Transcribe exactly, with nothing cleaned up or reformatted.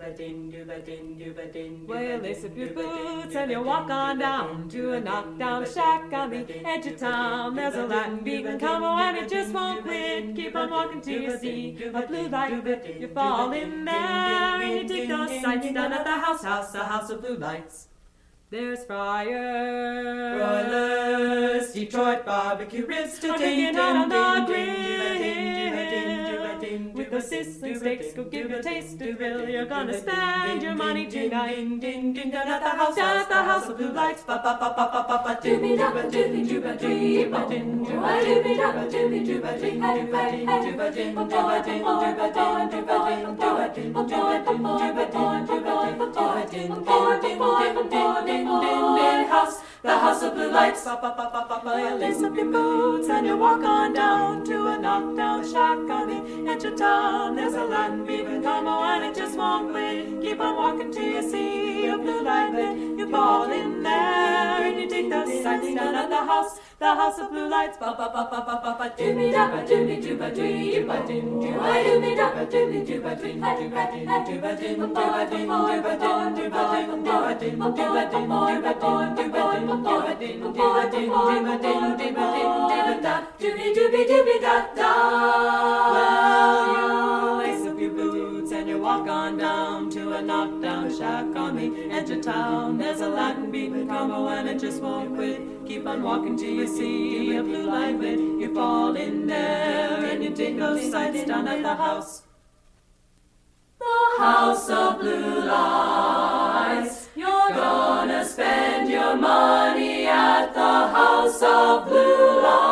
Well, you lace up your boots and you walk on down to a knockdown shack on the edge of town. There's a Latin beaten combo and it just won't quit. Keep on walking till you see a blue light. You fall in there and you take those sights down at the house, house, the house of blue lights. There's fryers, broilers, Detroit barbecue ribs to cooking out on the grill. With those sizzling steaks, go give your taste a thrill. You're gonna spend your money tonight down at the house, down at the house of blue lights. Ba ba ba ba ba ba ba. Dooby dabba dooby dooba dee ba din dooba dooby dabba dooby dooba dee dooba din dooba din dooba din dooba din dooba din dooba din dooba din dooba din dooba din dooba din din din din din din din house, the house of blue lights. Ba ba ba ba ba ba. You lace up your boots and you walk on down to a knockdown shack on the edge of town. There's a Latin beaten combo and it just won't quit. Keep on walking till you see a blue light lit. You fall in there and you take those sights down at the house, the house of blue lights. Ba ba ba ba ba ba ba. Dooby dabba dooby dooba doo ba din dooba dooby dabba dooby dooba din dooba din dooba din dooba din dooba din dooba din dooba din dooba din dooba din dooba din dooba din dooba din dooba din dooba din dooba da dooby dooby dooby da da. Well, you lace up your boots and you walk on down to a knockdown shack on the edge of town. There's a Latin beaten combo and it just won't quit. Keep on walking till you see a blue light lit. You fall in there and you take those sights down at the house, the house of blue lights. You're gonna spend your money at the house of blue lights.